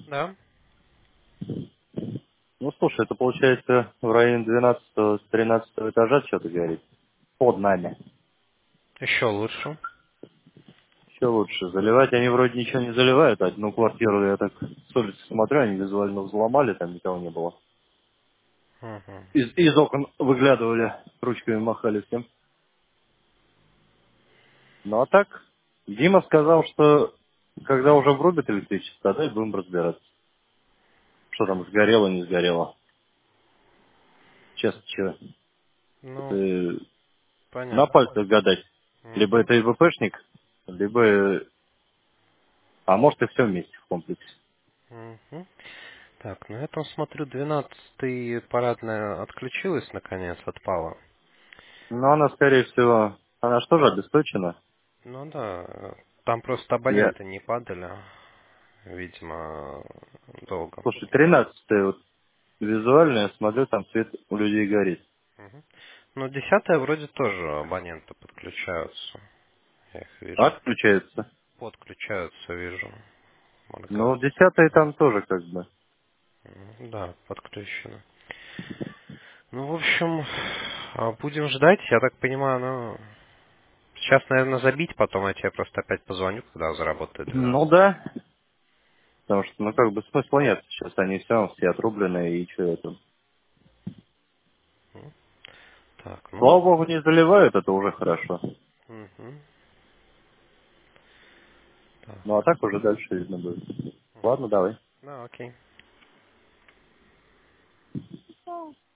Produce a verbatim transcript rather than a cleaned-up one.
Да. Ну, слушай, это получается в районе двенадцатого с тринадцатого этажа что-то горит. Под нами. Еще лучше. Еще лучше. Заливать они вроде ничего не заливают. Одну квартиру я так с улицы смотрю, они визуально взломали, там никого не было. Мгм. Из, из окон выглядывали, ручками махали всем. Ну а так, Дима сказал, что когда уже врубят электричество, тогда и будем разбираться. Что там сгорело, не сгорело. Честно, чего. Это Ну, э, на понятно. пальцах гадать. Либо Мгм. это ИВПшник, либо... э, А может и все вместе в комплексе. Мгм. Так, на этом смотрю, двенадцатый парадная отключилась наконец, отпала. Но она, скорее всего, она что же обесточена? Ну да, э, там просто Я, абоненты не падали, видимо, долго. слушай, тринадцатая вот визуально, я смотрю, там свет у людей горит. Мгм. Ну, десятая вроде тоже абоненты подключаются. Я их А вижу. отключается. Подключаются, вижу. Ну, Моргают. десятая там тоже как бы. Мгм. Да, подключено. Ну, в общем, а, будем ждать. Я так понимаю, ну, сейчас, наверное, забить, потом я тебе просто опять позвоню, когда заработает Ну двенадцать. да, потому что, ну как бы смысла нет. Сейчас они все равно все отрубленные и что это. М, Так, ну, Слава богу, не заливают, это уже хорошо. мгм. Ну а Так, так уже дальше видно будет. Ладно, давай. да, окей.